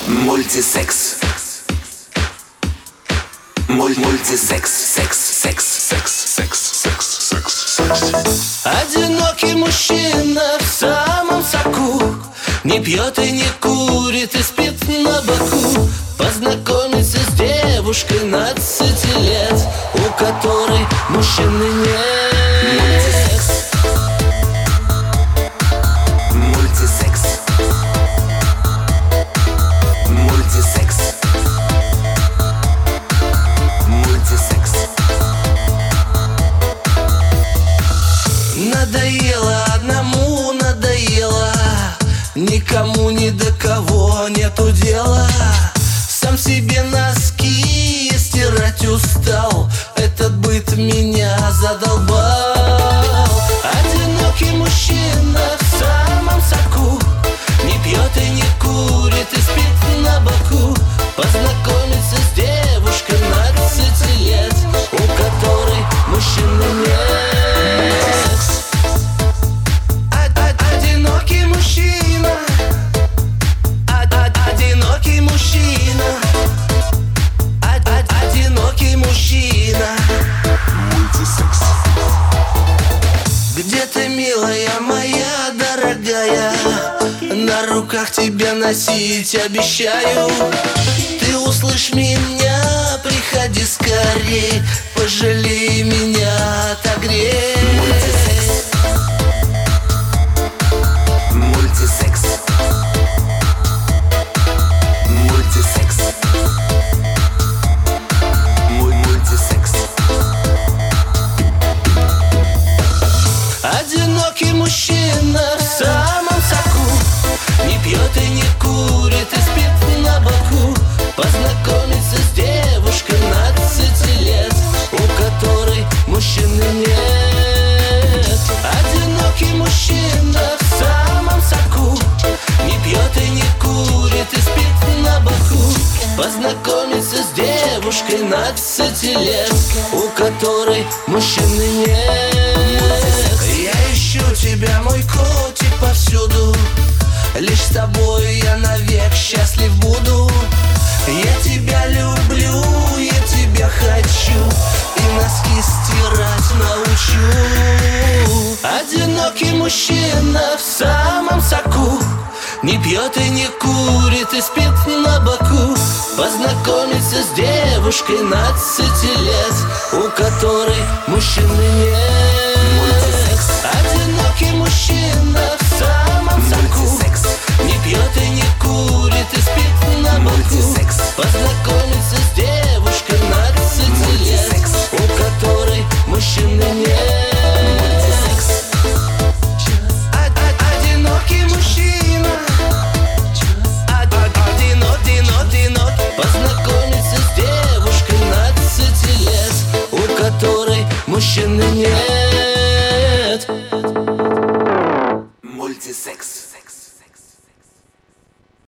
Мультисекс. Мультисекс. Секс. Одинокий мужчина в самом соку, не пьет и не курит и спит на боку. Познакомиться с девушкой 15 лет, у которой мужчины нет. Мультисекс. Мультисекс. Мультисекс. Надоело одному, надоело, никому ни до кого нету дела. Сам себе носки стирать устал, этот быт меня задолбал. Одинокий мужчина в самом соку, не пьет и не курит и спит на боку. Познакомиться с девушкой 15 лет, у которой мужчины нет. Одинокий мужчина, одинокий мужчина, одинокий мужчина. Мультисекс. Где ты, милая моя дорогая? На руках тебя носить обещаю. Ты услышь меня, приходи скорей, пожалей меня, отогрей. Мультисекс. Мультисекс. Мультисекс. Одинокий мужчина в самом соку, не пьет и не курит и спит на боку. Познакомиться с девушкой 15 лет, у которой мужчины нет. Одинокий мужчина в самом соку, не пьет и не курит и спит на боку. Познакомиться с девушкой 15 лет, у которой мужчины нет. Я ищу тебя, мой котик, повсюду, лишь с тобой я навек счастлив буду. Я тебя люблю, я тебя хочу, и носки стирать научу. Одинокий мужчина в самом соку, не пьет и не курит и спит на боку. Познакомиться с девушкой 15 лет, у которой мужчины нет. Одинокий мужчина в самом соку, не пьет и не курит и спит на боку. Познакомиться с девушкой 15 лет, у которой мужчины нет. Одинокий мужчина, одинок. Познакомиться с девушкой 15 лет, у которой мужчины нет.